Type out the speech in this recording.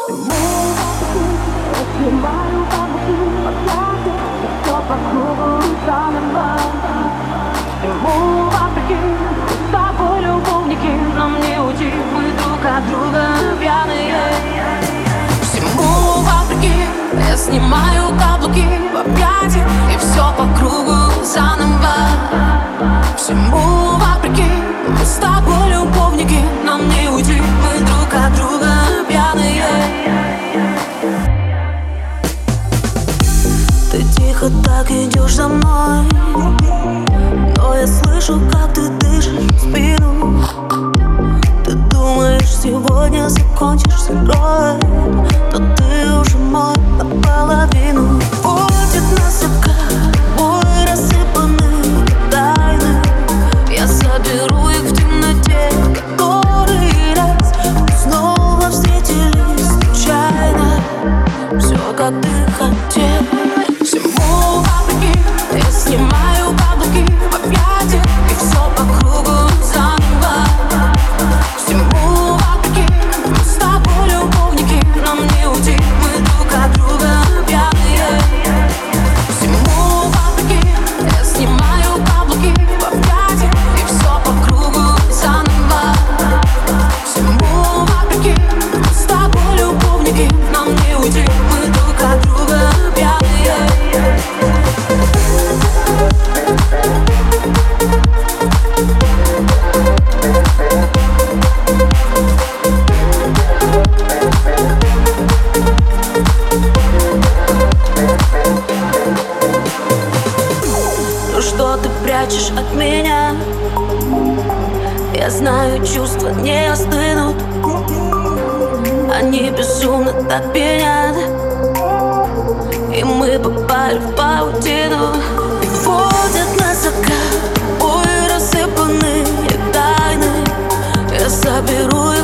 Снимаю каблуки, объятия, и все по кругу заново. Всему вопреки, мы с тобой любовники, нам не уйти, мы друг от друга пьяные. Всему вопреки, я снимаю каблуки в объятия, и все по кругу заново. Всему вопреки, мы с тобой любовники, нам не уйти, мы друг от друга пьяные. Ты тихо так идешь за мной, но я слышу, как ты дышишь в спину. Ты думаешь, сегодня закончишь с игрой, то ты уже мой наполовину. Будет нас мой рассыпанные тайны. Я соберу их в темноте, который раз снова встретились случайно. Все, как ты хотел. Всему вопреки, я снимаю каблуки в объятиях, и все по кругу заново. Всему вопреки, мы с тобой любовники, нам не уйти, мы друг от друга пьяные. Всему вопреки, я снимаю каблуки в объятиях, и все по кругу заново. Всему вопреки, мы с тобой любовники, нам не уйти, мы друг от друга пьяные. Ну что ты прячешь от меня? Я знаю, чувства не остынут, они безумно так пьянят, и мы попали в паутину. И водят нас закат, ой, рассыпанные тайны. Я соберу